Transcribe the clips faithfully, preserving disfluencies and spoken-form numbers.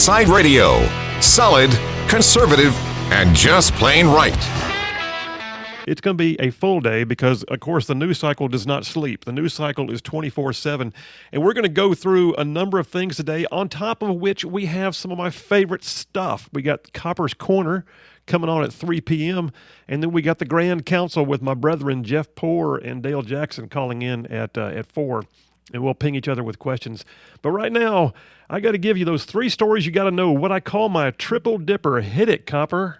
Fireside Radio. Solid, conservative, and just plain right. It's going to be a full day because, of course, the news cycle does not sleep. The news cycle is twenty-four seven, and we're going to go through a number of things today, on top of which we have some of my favorite stuff. We got Copper's Corner coming on at three p.m., and then we got the Grand Council with my brethren Jeff Poore and Dale Jackson calling in at, uh, at four, and we'll ping each other with questions. But right now, I got to give you those three stories you got to know, what I call my triple dipper. Hit it, Copper.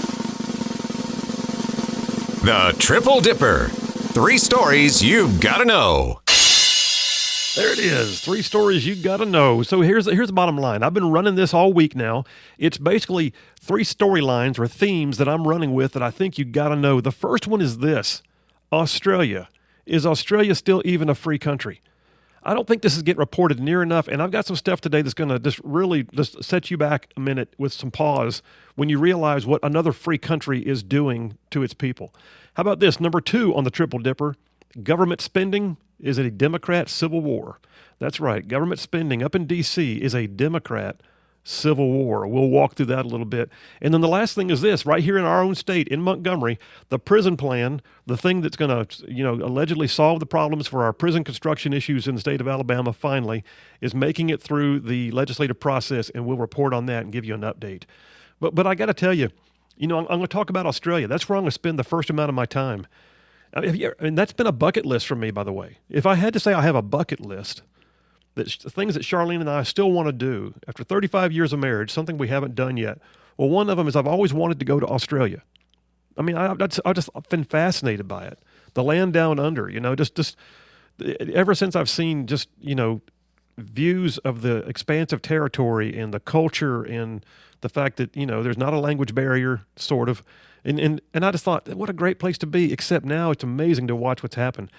The Triple Dipper. Three stories you've got to know. There it is. Three stories you got to know. So here's, here's the bottom line. I've been running this all week now. It's basically three storylines or themes that I'm running with that I think you got to know. The first one is this. Australia. Is Australia still even a free country? I don't think this is getting reported near enough, and I've got some stuff today that's going to just really just set you back a minute with some pause when you realize what another free country is doing to its people. How about this? Number two on the Triple Dipper, government spending is a Democrat civil war. That's right. Government spending up in D C is a Democrat civil war. We'll walk through that a little bit. And then the last thing is this, right here in our own state, in Montgomery, the prison plan, the thing that's going to, you know, allegedly solve the problems for our prison construction issues in the state of Alabama, finally, is making it through the legislative process, and we'll report on that and give you an update. But but I got to tell you, you know, I'm, I'm going to talk about Australia. That's where I'm going to spend the first amount of my time. I mean, you, I mean, that's been a bucket list for me, by the way. If I had to say I have a bucket list, that things that Charlene and I still want to do after thirty-five years of marriage, something we haven't done yet. Well, one of them is I've always wanted to go to Australia. I mean, I, I've just been fascinated by it. The land down under, you know, just, just ever since I've seen just, you know, views of the expansive territory and the culture and the fact that, you know, there's not a language barrier, sort of. And, and, and I just thought, what a great place to be, except now it's amazing to watch what's happened.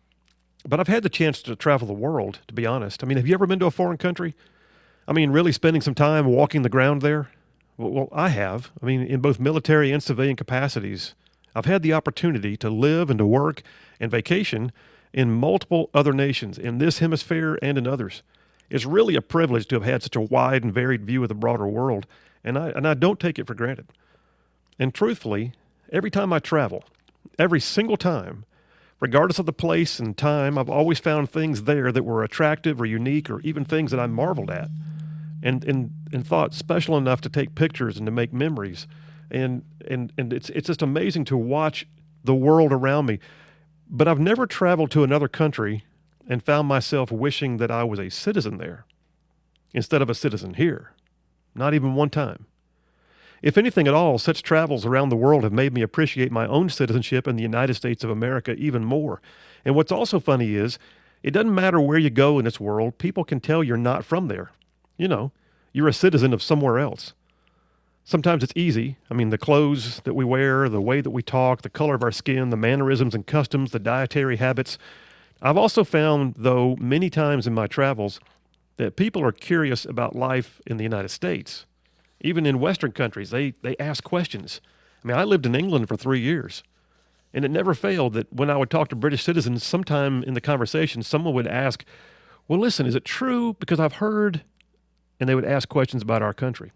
But I've had the chance to travel the world, to be honest. I mean, have you ever been to a foreign country? I mean, really spending some time walking the ground there? Well, well, I have. I mean, in both military and civilian capacities, I've had the opportunity to live and to work and vacation in multiple other nations, in this hemisphere and in others. It's really a privilege to have had such a wide and varied view of the broader world, and I, and I don't take it for granted. And truthfully, every time I travel, every single time, regardless of the place and time, I've always found things there that were attractive or unique or even things that I marveled at and and, and thought special enough to take pictures and to make memories. And and and it's it's just amazing to watch the world around me. But I've never traveled to another country and found myself wishing that I was a citizen there instead of a citizen here. Not even one time. If anything at all, such travels around the world have made me appreciate my own citizenship in the United States of America even more. And what's also funny is, it doesn't matter where you go in this world, people can tell you're not from there. You know, you're a citizen of somewhere else. Sometimes it's easy. I mean, the clothes that we wear, the way that we talk, the color of our skin, the mannerisms and customs, the dietary habits. I've also found, though, many times in my travels, that people are curious about life in the United States. Even in Western countries, they, they ask questions. I mean, I lived in England for three years, and it never failed that when I would talk to British citizens, sometime in the conversation, someone would ask, well, listen, is it true? Because I've heard, and they would ask questions about our country.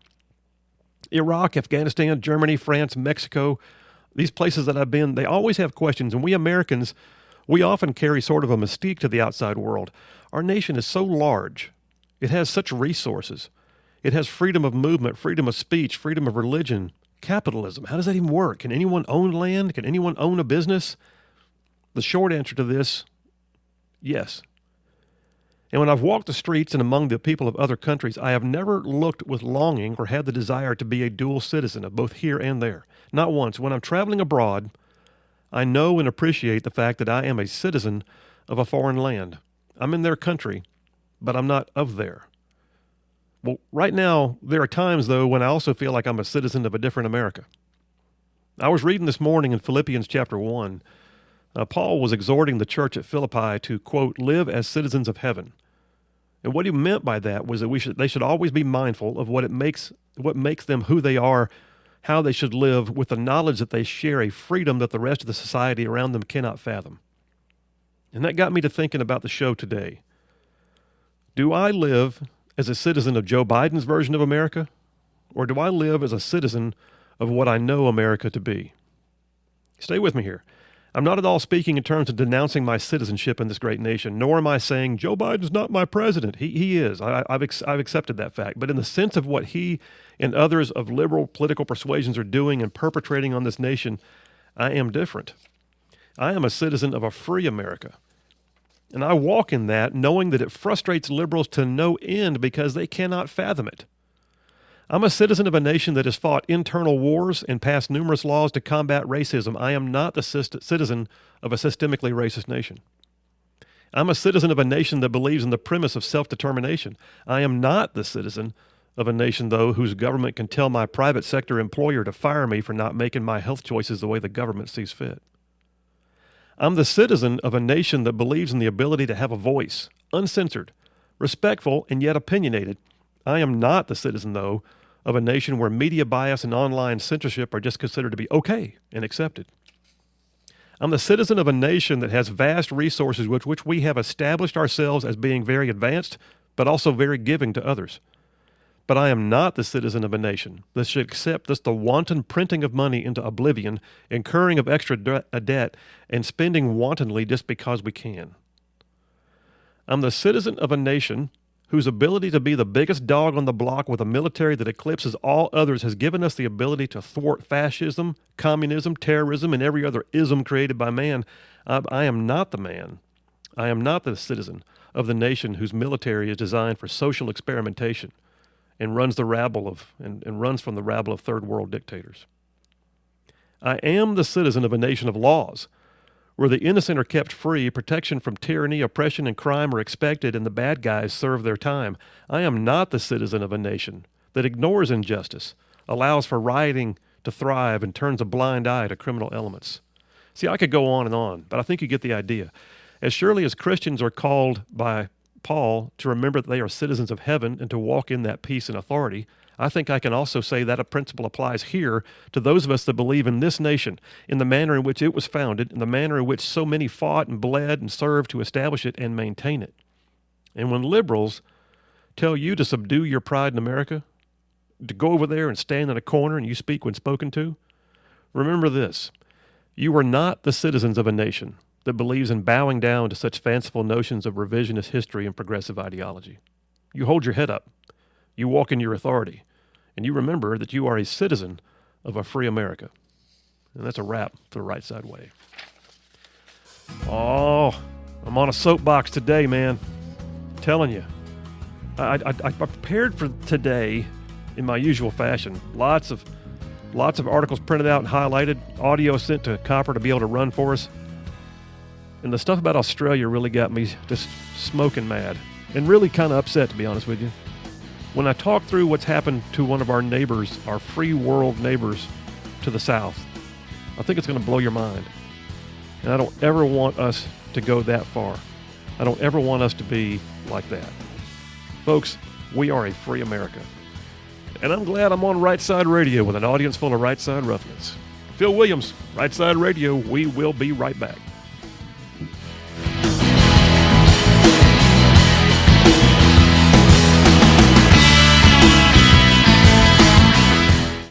Iraq, Afghanistan, Germany, France, Mexico, these places that I've been, they always have questions, and we Americans, we often carry sort of a mystique to the outside world. Our nation is so large. It has such resources. It has freedom of movement, freedom of speech, freedom of religion, capitalism. How does that even work? Can anyone own land? Can anyone own a business? The short answer to this, yes. And when I've walked the streets and among the people of other countries, I have never looked with longing or had the desire to be a dual citizen of both here and there. Not once. When I'm traveling abroad, I know and appreciate the fact that I am a citizen of a foreign land. I'm in their country, but I'm not of there. Well, right now, there are times, though, when I also feel like I'm a citizen of a different America. I was reading this morning in Philippians chapter one. Uh, Paul was exhorting the church at Philippi to, quote, live as citizens of heaven. And what he meant by that was that we should they should always be mindful of what it makes what makes them who they are, how they should live, with the knowledge that they share a freedom that the rest of the society around them cannot fathom. And that got me to thinking about the show today. Do I live as a citizen of Joe Biden's version of America, or do I live as a citizen of what I know America to be? Stay with me here. I'm not at all speaking in terms of denouncing my citizenship in this great nation, nor am I saying Joe Biden's not my president. He he is. I, I've ex- I've accepted that fact. But in the sense of what he and others of liberal political persuasions are doing and perpetrating on this nation, I am different. I am a citizen of a free America. And I walk in that knowing that it frustrates liberals to no end because they cannot fathom it. I'm a citizen of a nation that has fought internal wars and passed numerous laws to combat racism. I am not the syst- citizen of a systemically racist nation. I'm a citizen of a nation that believes in the premise of self-determination. I am not the citizen of a nation, though, whose government can tell my private sector employer to fire me for not making my health choices the way the government sees fit. I'm the citizen of a nation that believes in the ability to have a voice, uncensored, respectful, and yet opinionated. I am not the citizen, though, of a nation where media bias and online censorship are just considered to be okay and accepted. I'm the citizen of a nation that has vast resources with which we have established ourselves as being very advanced, but also very giving to others. But I am not the citizen of a nation that should accept this the wanton printing of money into oblivion, incurring of extra de- a debt, and spending wantonly just because we can. I'm the citizen of a nation whose ability to be the biggest dog on the block with a military that eclipses all others has given us the ability to thwart fascism, communism, terrorism, and every other ism created by man. I, I am not the man. I am not the citizen of the nation whose military is designed for social experimentation and runs the rabble of and, and runs from the rabble of third world dictators. I am the citizen of a nation of laws, where the innocent are kept free, protection from tyranny, oppression, and crime are expected, and the bad guys serve their time. I am not the citizen of a nation that ignores injustice, allows for rioting to thrive, and turns a blind eye to criminal elements. See, I could go on and on, but I think you get the idea. As surely as Christians are called by Paul to remember that they are citizens of heaven and to walk in that peace and authority, I think I can also say that a principle applies here to those of us that believe in this nation, in the manner in which it was founded, in the manner in which so many fought and bled and served to establish it and maintain it. And when liberals tell you to subdue your pride in America, to go over there and stand in a corner and you speak when spoken to, remember this: you are not the citizens of a nation that believes in bowing down to such fanciful notions of revisionist history and progressive ideology. You hold your head up, you walk in your authority, and you remember that you are a citizen of a free America. And that's a wrap for the Right Side Way. Oh, I'm on a soapbox today, man. I'm telling you. I, I, I prepared for today in my usual fashion. Lots of lots of articles printed out and highlighted, audio sent to Copper to be able to run for us. And the stuff about Australia really got me just smoking mad and really kind of upset, to be honest with you. When I talk through what's happened to one of our neighbors, our free world neighbors to the south, I think it's going to blow your mind. And I don't ever want us to go that far. I don't ever want us to be like that. Folks, we are a free America. And I'm glad I'm on Right Side Radio with an audience full of Right Side Roughnecks. Phil Williams, Right Side Radio. We will be right back.